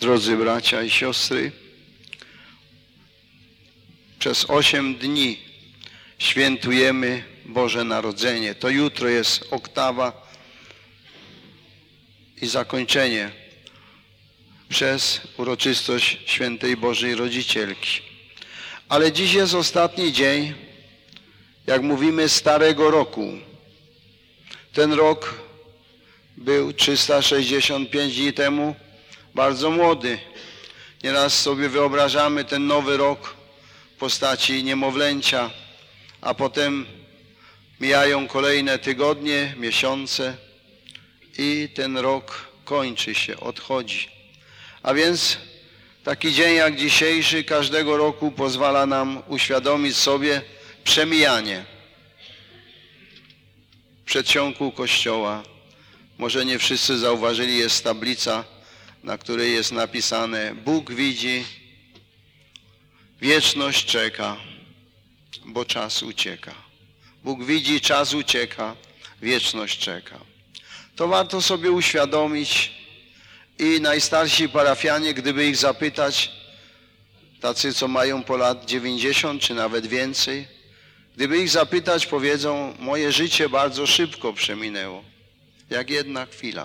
Drodzy bracia i siostry, przez 8 dni świętujemy Boże Narodzenie. To jutro jest oktawa i zakończenie przez uroczystość Świętej Bożej Rodzicielki. Ale dziś jest ostatni dzień, jak mówimy, Starego Roku. Ten rok był 365 dni temu bardzo młody. Nieraz sobie wyobrażamy ten nowy rok w postaci niemowlęcia, a potem mijają kolejne tygodnie, miesiące i ten rok kończy się, odchodzi. A więc taki dzień jak dzisiejszy każdego roku pozwala nam uświadomić sobie przemijanie. W przedsionku kościoła, może nie wszyscy zauważyli, jest tablica, na której jest napisane: Bóg widzi, wieczność czeka, bo czas ucieka. Bóg widzi, czas ucieka, wieczność czeka. To warto sobie uświadomić i najstarsi parafianie, gdyby ich zapytać, tacy co mają po lat 90 czy nawet więcej, gdyby ich zapytać, powiedzą: moje życie bardzo szybko przeminęło, jak jedna chwila.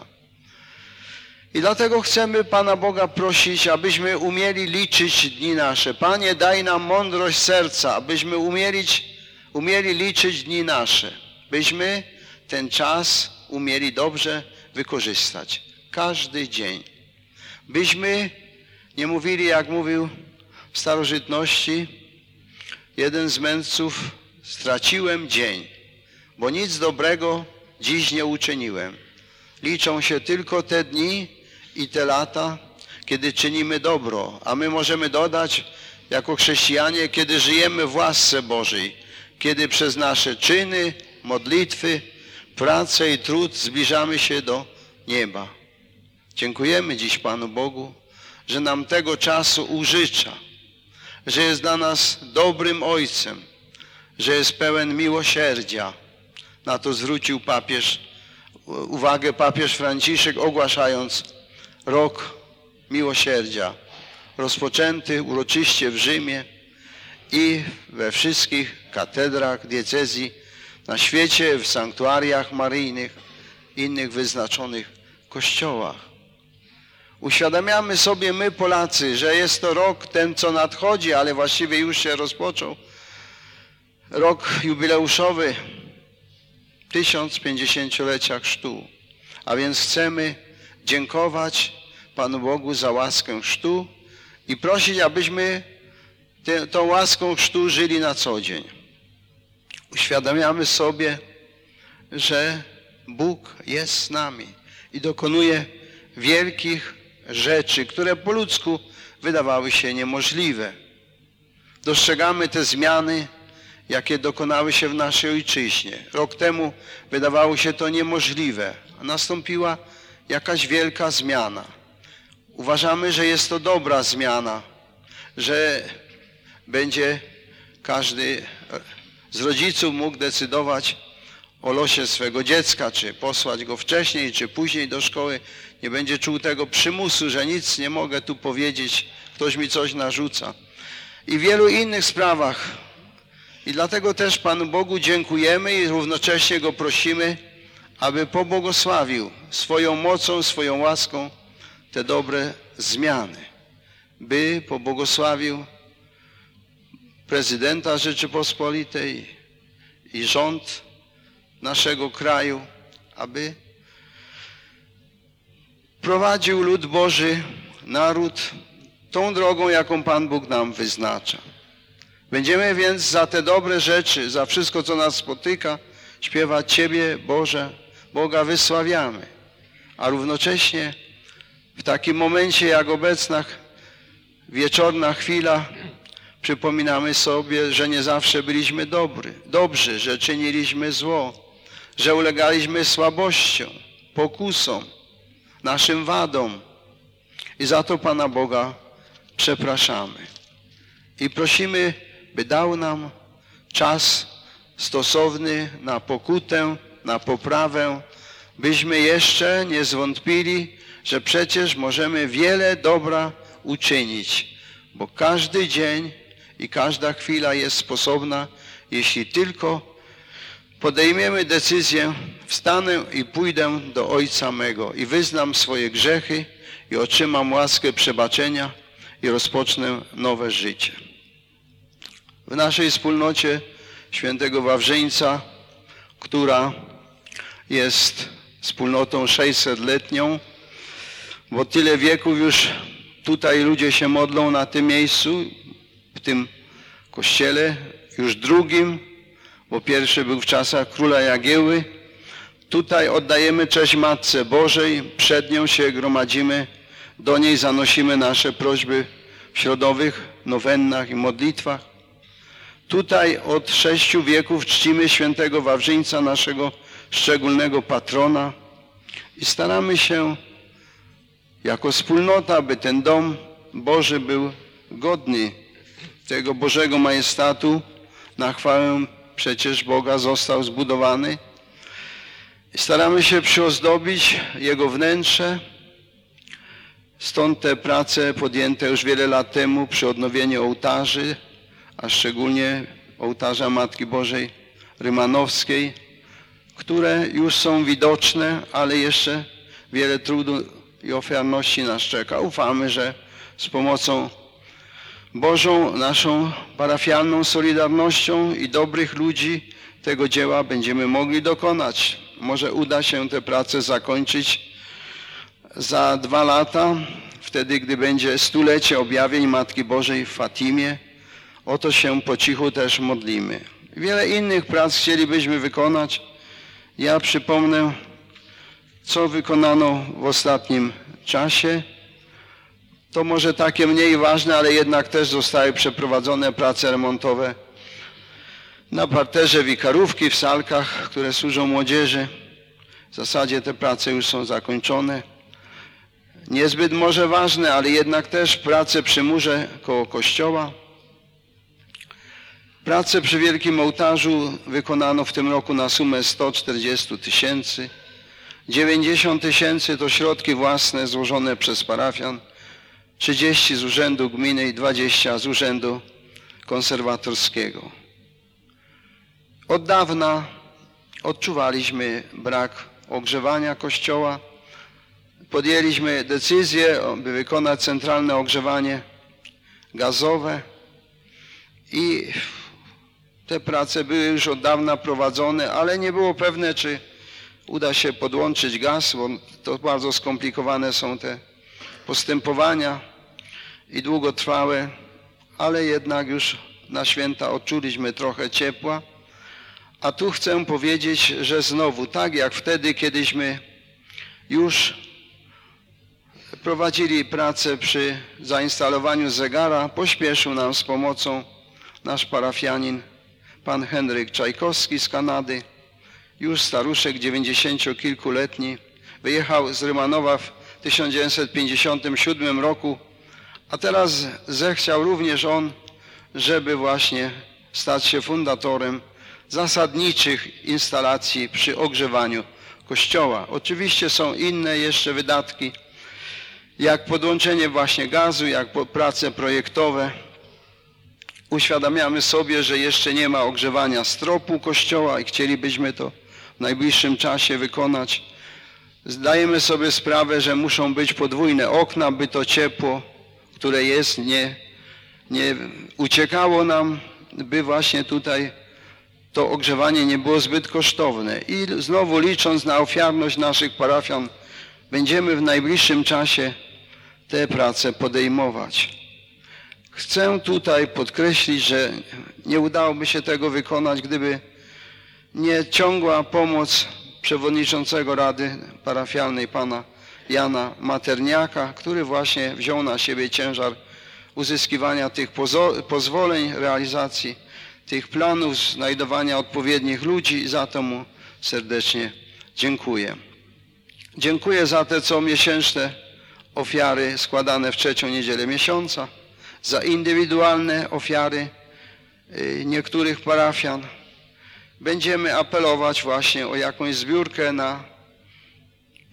I dlatego chcemy Pana Boga prosić, abyśmy umieli liczyć dni nasze. Panie, daj nam mądrość serca, abyśmy umieli liczyć dni nasze, byśmy ten czas umieli dobrze wykorzystać. Każdy dzień. Byśmy nie mówili, jak mówił w starożytności jeden z mędrców: straciłem dzień, bo nic dobrego dziś nie uczyniłem. Liczą się tylko te dni i te lata, kiedy czynimy dobro, a my możemy dodać jako chrześcijanie, kiedy żyjemy w łasce Bożej, kiedy przez nasze czyny, modlitwy, pracę i trud zbliżamy się do nieba. Dziękujemy dziś Panu Bogu, że nam tego czasu użycza, że jest dla nas dobrym Ojcem, że jest pełen miłosierdzia. Na to zwrócił uwagę papież Franciszek, ogłaszając rok miłosierdzia, rozpoczęty uroczyście w Rzymie i we wszystkich katedrach diecezji na świecie, w sanktuariach maryjnych, innych wyznaczonych kościołach. Uświadamiamy sobie my, Polacy, że jest to rok ten, co nadchodzi, ale właściwie już się rozpoczął. Rok jubileuszowy 1050-lecia chrztu. A więc chcemy dziękować Panu Bogu za łaskę chrztu i prosić, abyśmy tą łaską chrztu żyli na co dzień. Uświadamiamy sobie, że Bóg jest z nami i dokonuje wielkich rzeczy, które po ludzku wydawały się niemożliwe. Dostrzegamy te zmiany, jakie dokonały się w naszej ojczyźnie. Rok temu wydawało się to niemożliwe, a nastąpiła jakaś wielka zmiana. Uważamy, że jest to dobra zmiana, że będzie każdy z rodziców mógł decydować o losie swego dziecka, czy posłać go wcześniej, czy później do szkoły. Nie będzie czuł tego przymusu, że nic nie mogę tu powiedzieć, ktoś mi coś narzuca. I w wielu innych sprawach. I dlatego też Panu Bogu dziękujemy i równocześnie Go prosimy, aby pobłogosławił swoją mocą, swoją łaską te dobre zmiany. By pobłogosławił prezydenta Rzeczypospolitej i rząd naszego kraju, aby prowadził lud Boży, naród, tą drogą, jaką Pan Bóg nam wyznacza. Będziemy więc za te dobre rzeczy, za wszystko, co nas spotyka, śpiewać Ciebie, Boże, Boga wysławiamy. A równocześnie w takim momencie, jak obecna wieczorna chwila, przypominamy sobie, że nie zawsze byliśmy dobrzy, że czyniliśmy zło, że ulegaliśmy słabościom, pokusom, naszym wadom. I za to Pana Boga przepraszamy. I prosimy, by dał nam czas stosowny na pokutę, na poprawę, byśmy jeszcze nie zwątpili, że przecież możemy wiele dobra uczynić, bo każdy dzień i każda chwila jest sposobna, jeśli tylko podejmiemy decyzję, wstanę i pójdę do Ojca mego i wyznam swoje grzechy i otrzymam łaskę przebaczenia i rozpocznę nowe życie. W naszej wspólnocie świętego Wawrzyńca, która jest wspólnotą 600-letnią, bo tyle wieków już tutaj ludzie się modlą na tym miejscu, w tym kościele, już drugim, bo pierwszy był w czasach króla Jagieły. Tutaj oddajemy cześć Matce Bożej, przed nią się gromadzimy, do niej zanosimy nasze prośby w środowych nowennach i modlitwach. Tutaj od 6 wieków czcimy świętego Wawrzyńca, naszego szczególnego patrona i staramy się jako wspólnota, by ten dom Boży był godny tego Bożego majestatu. Na chwałę przecież Boga został zbudowany. I staramy się przyozdobić jego wnętrze. Stąd te prace podjęte już wiele lat temu przy odnowieniu ołtarzy, a szczególnie ołtarza Matki Bożej Rymanowskiej, które już są widoczne, ale jeszcze wiele trudu i ofiarności nas czeka. Ufamy, że z pomocą Bożą, naszą parafialną solidarnością i dobrych ludzi tego dzieła będziemy mogli dokonać. Może uda się te prace zakończyć za 2 lata, wtedy gdy będzie 100-lecie objawień Matki Bożej w Fatimie. O to się po cichu też modlimy. Wiele innych prac chcielibyśmy wykonać. Ja przypomnę, co wykonano w ostatnim czasie. To może takie mniej ważne, ale jednak też zostały przeprowadzone prace remontowe na parterze Wikarówki, w salkach, które służą młodzieży. W zasadzie te prace już są zakończone. Niezbyt może ważne, ale jednak też prace przy murze koło kościoła. Prace przy Wielkim Ołtarzu wykonano w tym roku na sumę 140 000. 90 000 to środki własne złożone przez parafian, 30 z urzędu gminy i 20 z urzędu konserwatorskiego. Od dawna odczuwaliśmy brak ogrzewania kościoła. Podjęliśmy decyzję, by wykonać centralne ogrzewanie gazowe i te prace były już od dawna prowadzone, ale nie było pewne, czy uda się podłączyć gaz, bo to bardzo skomplikowane są te postępowania i długotrwałe, ale jednak już na święta odczuliśmy trochę ciepła. A tu chcę powiedzieć, że znowu, tak jak wtedy, kiedyśmy już prowadzili pracę przy zainstalowaniu zegara, pośpieszył nam z pomocą nasz parafianin, pan Henryk Czajkowski z Kanady, już staruszek 90-kilkuletni, wyjechał z Rymanowa w 1957 roku, a teraz zechciał również on, żeby właśnie stać się fundatorem zasadniczych instalacji przy ogrzewaniu kościoła. Oczywiście są inne jeszcze wydatki, jak podłączenie właśnie gazu, jak prace projektowe. Uświadamiamy sobie, że jeszcze nie ma ogrzewania stropu kościoła i chcielibyśmy to w najbliższym czasie wykonać. Zdajemy sobie sprawę, że muszą być podwójne okna, by to ciepło, które jest, nie uciekało nam, by właśnie tutaj to ogrzewanie nie było zbyt kosztowne. I znowu licząc na ofiarność naszych parafian, będziemy w najbliższym czasie te prace podejmować. Chcę tutaj podkreślić, że nie udałoby się tego wykonać, gdyby nie ciągła pomoc przewodniczącego Rady Parafialnej pana Jana Materniaka, który właśnie wziął na siebie ciężar uzyskiwania tych pozwoleń, realizacji tych planów, znajdowania odpowiednich ludzi. Za to mu serdecznie dziękuję. Dziękuję za te comiesięczne ofiary składane w 3. niedzielę miesiąca, za indywidualne ofiary niektórych parafian. Będziemy apelować właśnie o jakąś zbiórkę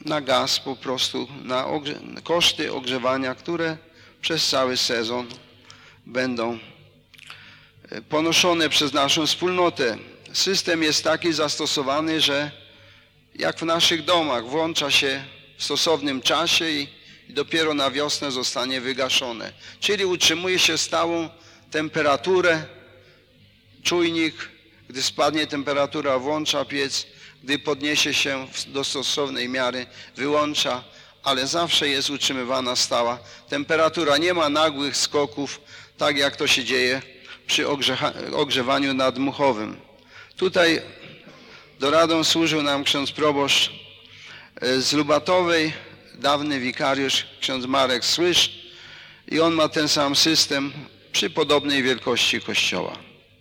na gaz po prostu, na koszty ogrzewania, które przez cały sezon będą ponoszone przez naszą wspólnotę. System jest taki zastosowany, że jak w naszych domach włącza się w stosownym czasie i dopiero na wiosnę zostanie wygaszone. Czyli utrzymuje się stałą temperaturę, czujnik, gdy spadnie temperatura, włącza piec, gdy podniesie się do stosownej miary, wyłącza, ale zawsze jest utrzymywana stała temperatura. Nie ma nagłych skoków, tak jak to się dzieje przy ogrzewaniu nadmuchowym. Tutaj doradą służył nam ksiądz proboszcz z Lubatowej, dawny wikariusz, ksiądz Marek Słysz, i on ma ten sam system przy podobnej wielkości kościoła.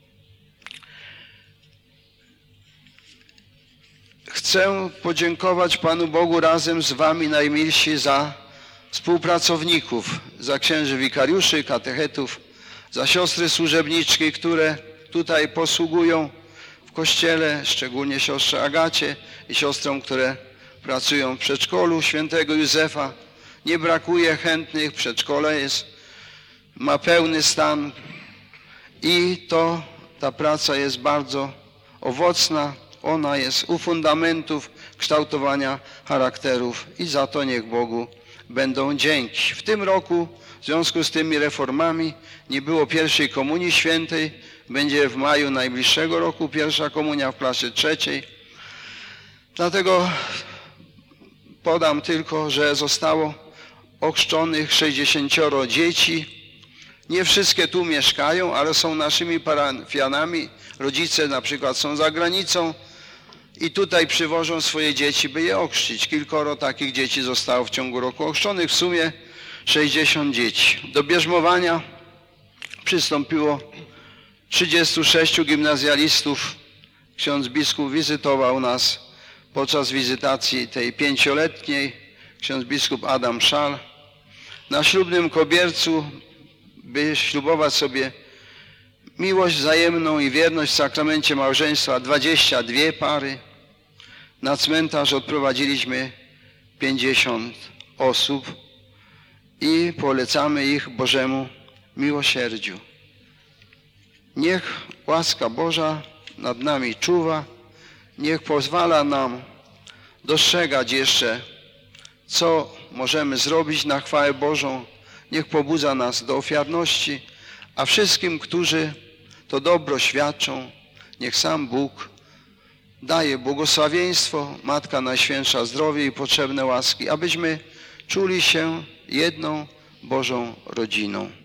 Chcę podziękować Panu Bogu razem z wami, najmilsi, za współpracowników, za księży wikariuszy, katechetów, za siostry służebniczki, które tutaj posługują w kościele, szczególnie siostrze Agacie i siostrom, które pracują w przedszkolu świętego Józefa. Nie brakuje chętnych, przedszkole ma pełny stan i ta praca jest bardzo owocna. Ona jest u fundamentów kształtowania charakterów i za to niech Bogu będą dzięki. W tym roku w związku z tymi reformami nie było pierwszej komunii świętej. Będzie w maju najbliższego roku pierwsza komunia w klasie 3. Dlatego podam tylko, że zostało ochrzczonych 60 dzieci. Nie wszystkie tu mieszkają, ale są naszymi parafianami. Rodzice na przykład są za granicą i tutaj przywożą swoje dzieci, by je ochrzcić. Kilkoro takich dzieci zostało w ciągu roku ochrzczonych, w sumie 60 dzieci. Do bierzmowania przystąpiło 36 gimnazjalistów. Ksiądz biskup wizytował nas podczas wizytacji tej 5-letniej, ksiądz biskup Adam Szal. Na ślubnym kobiercu, by ślubować sobie miłość wzajemną i wierność w sakramencie małżeństwa, 22 pary. Na cmentarz odprowadziliśmy 50 osób i polecamy ich Bożemu miłosierdziu. Niech łaska Boża nad nami czuwa, niech pozwala nam dostrzegać jeszcze, co możemy zrobić na chwałę Bożą. Niech pobudza nas do ofiarności, a wszystkim, którzy to dobro świadczą, niech sam Bóg daje błogosławieństwo, Matka Najświętsza, zdrowie i potrzebne łaski, abyśmy czuli się jedną Bożą rodziną.